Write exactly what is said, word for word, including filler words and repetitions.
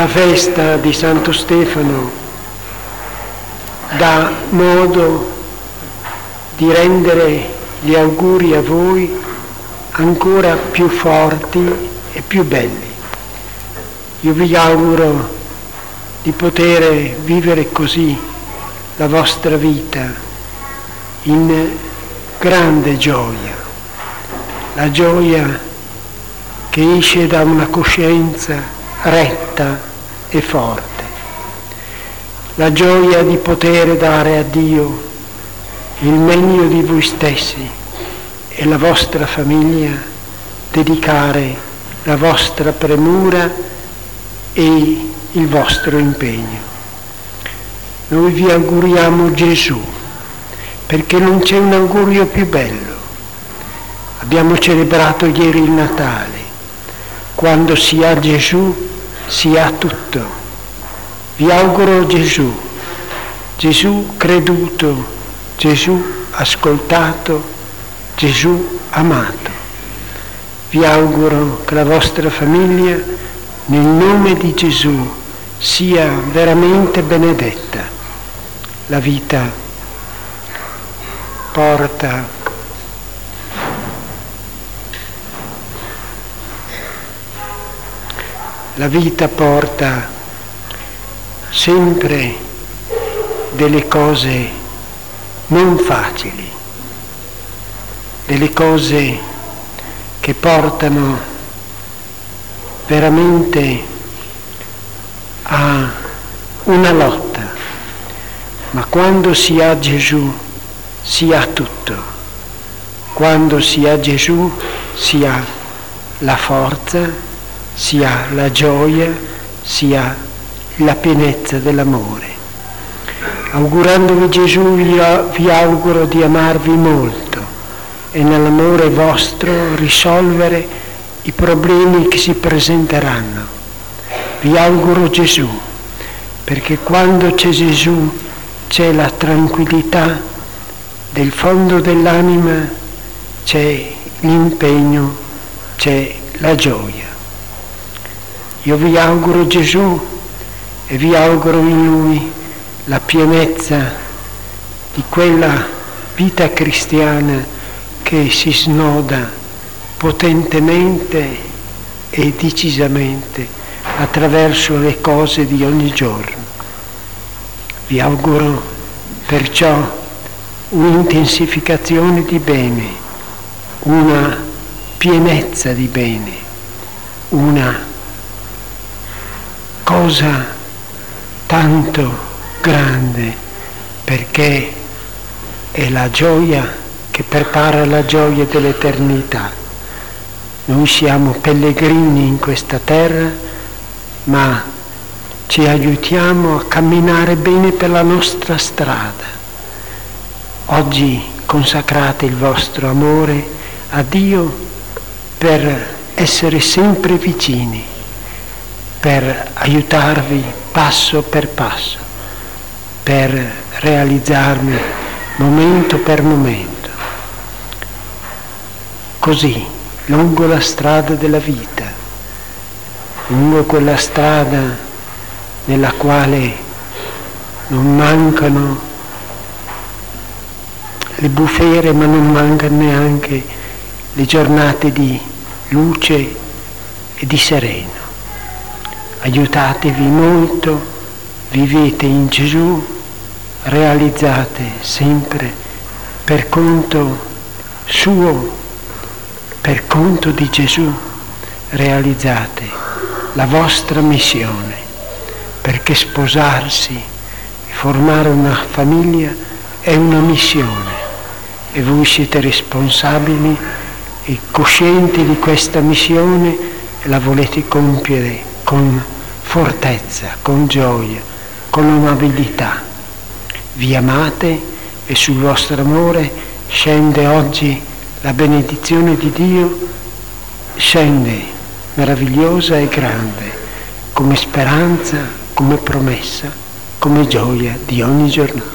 La festa di Santo Stefano dà modo di rendere gli auguri a voi ancora più forti e più belli. Io vi auguro di poter vivere così la vostra vita in grande gioia, la gioia che esce da una coscienza retta e forte, la gioia di poter dare a Dio il meglio di voi stessi e la vostra famiglia, dedicare la vostra premura e il vostro impegno. Noi vi auguriamo Gesù, perché non c'è un augurio più bello. Abbiamo celebrato ieri il Natale. Quando si ha Gesù, si ha tutto. Vi auguro Gesù, Gesù creduto, Gesù ascoltato, Gesù amato. Vi auguro che la vostra famiglia, nel nome di Gesù, sia veramente benedetta. La vita porta La vita porta sempre delle cose non facili, delle cose che portano veramente a una lotta, ma quando si ha Gesù si ha tutto. Quando si ha Gesù si ha la forza, si ha la gioia, si ha la pienezza dell'amore. Augurandovi Gesù io vi auguro di amarvi molto e nell'amore vostro risolvere i problemi che si presenteranno. Vi auguro Gesù, perché quando c'è Gesù c'è la tranquillità del fondo dell'anima, c'è l'impegno, c'è la gioia. Io vi auguro Gesù e vi auguro in Lui la pienezza di quella vita cristiana che si snoda potentemente e decisamente attraverso le cose di ogni giorno. Vi auguro perciò un'intensificazione di bene, una pienezza di bene, una cosa tanto grande, perché è la gioia che prepara la gioia dell'eternità. Noi siamo pellegrini in questa terra, ma ci aiutiamo a camminare bene per la nostra strada. Oggi consacrate il vostro amore a Dio per essere sempre vicini, per aiutarvi passo per passo, per realizzarvi momento per momento. Così, lungo la strada della vita, lungo quella strada nella quale non mancano le bufere, ma non mancano neanche le giornate di luce e di sereno. Aiutatevi molto, vivete in Gesù, realizzate sempre per conto suo, per conto di Gesù, realizzate la vostra missione, perché sposarsi e formare una famiglia è una missione e voi siete responsabili e coscienti di questa missione e la volete compiere con fortezza, con gioia, con amabilità. Vi amate e sul vostro amore scende oggi la benedizione di Dio, scende meravigliosa e grande, come speranza, come promessa, come gioia di ogni giornata.